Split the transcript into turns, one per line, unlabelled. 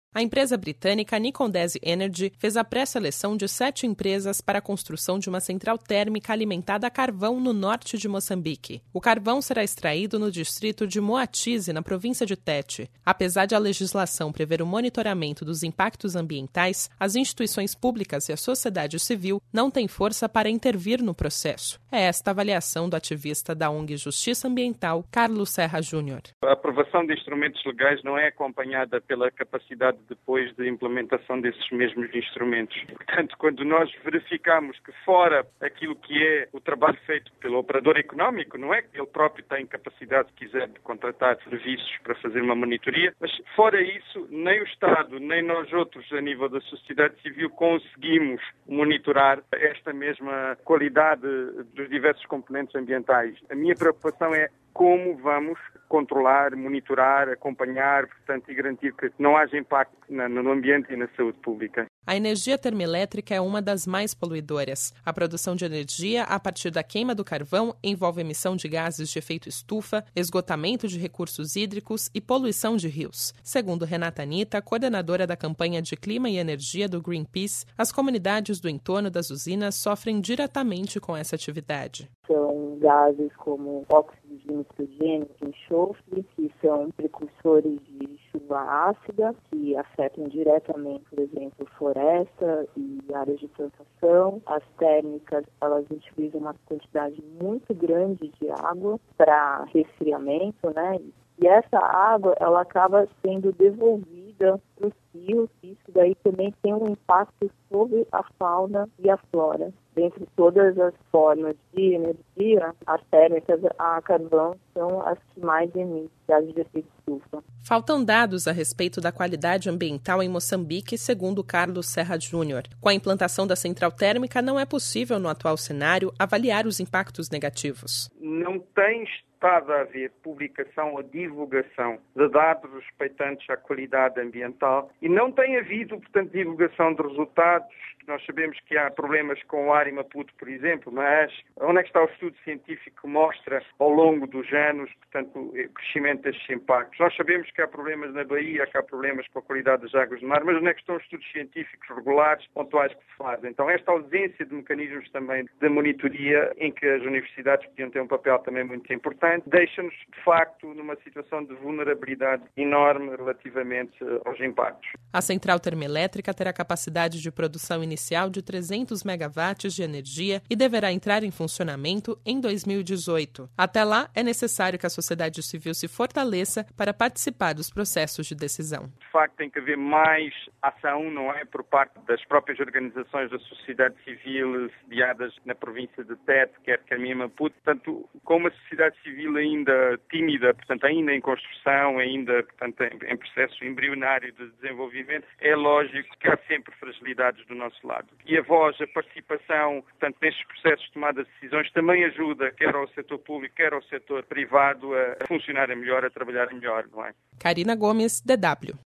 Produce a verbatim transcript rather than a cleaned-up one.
A empresa britânica Nicondese Energy fez a pré-seleção de sete empresas para a construção de uma central térmica alimentada a carvão no norte de Moçambique. O carvão será extraído no distrito de Moatize, na província de Tete. Apesar de a legislação prever o monitoramento dos impactos ambientais, as instituições públicas e a sociedade civil não têm força para intervir no processo. É esta a avaliação do ativista da O N G Justiça Ambiental, Carlos Serra Júnior.
A aprovação de instrumentos legais não é acompanhada pela capacidade depois da implementação desses mesmos instrumentos. Portanto, quando nós verificamos que fora aquilo que é o trabalho feito pelo operador económico, não é que ele próprio tem capacidade, se quiser, de contratar serviços para fazer uma monitoria, mas fora isso, nem o Estado, nem nós outros, a nível da sociedade civil, conseguimos monitorar esta mesma qualidade dos diversos componentes ambientais. A minha preocupação é como vamos controlar, monitorar, acompanhar, portanto, e garantir que não haja impacto no ambiente e na saúde pública.
A energia termoelétrica é uma das mais poluidoras. A produção de energia a partir da queima do carvão envolve emissão de gases de efeito estufa, esgotamento de recursos hídricos e poluição de rios. Segundo Renata Anitta, coordenadora da campanha de clima e energia do Greenpeace, as comunidades do entorno das usinas sofrem diretamente com essa atividade.
São gases como óxido de nitrogênio e enxofre, que são precursores de chuva ácida, que afetam diretamente, por exemplo, floresta e áreas de plantação. As térmicas, elas utilizam uma quantidade muito grande de água para resfriamento, né? E essa água, ela acaba sendo devolvida para os rios, e isso daí também tem um impacto sobre a fauna e a flora. Dentre todas as formas de energia, as térmicas a carvão são as que mais emitem gases de efeito estufa.
Faltam dados a respeito da qualidade ambiental em Moçambique, segundo Carlos Serra Júnior. Com a implantação da central térmica, não é possível, no atual cenário, avaliar os impactos negativos.
Não tem estado a haver publicação ou divulgação de dados respeitantes à qualidade ambiental e não tem havido, portanto, divulgação de resultados. Nós sabemos que há problemas com o ar em Maputo, por exemplo, mas onde é que está o estudo científico que mostra ao longo dos anos, portanto, o crescimento destes impactos? Nós sabemos que há problemas na Bahia, que há problemas com a qualidade das águas do mar, mas onde é que estão os estudos científicos regulares, pontuais que se fazem? Então, esta ausência de mecanismos também de monitoria, em que as universidades podiam ter um papel também muito importante, deixa-nos, de facto, numa situação de vulnerabilidade enorme relativamente aos impactos.
A central termoelétrica terá capacidade de produção inicial de trezentos megawatts de energia e deverá entrar em funcionamento em dois mil e dezoito. Até lá, é necessário que a sociedade civil se fortaleça para participar dos processos de decisão.
De facto, tem que haver mais ação, não é, por parte das próprias organizações da sociedade civil sediadas na província de Tete, quer Caminha Maputo. Portanto, como a sociedade civil ainda tímida, portanto, ainda em construção, ainda, portanto, em, em processo embrionário de desenvolvimento, é lógico que há sempre fragilidades do nosso lado. E a voz, a participação, portanto, nestes processos de tomada de decisões também ajuda, quer ao setor público, quer ao setor privado, a funcionar melhor, a trabalhar melhor, não é?
Karina Gomes, D W.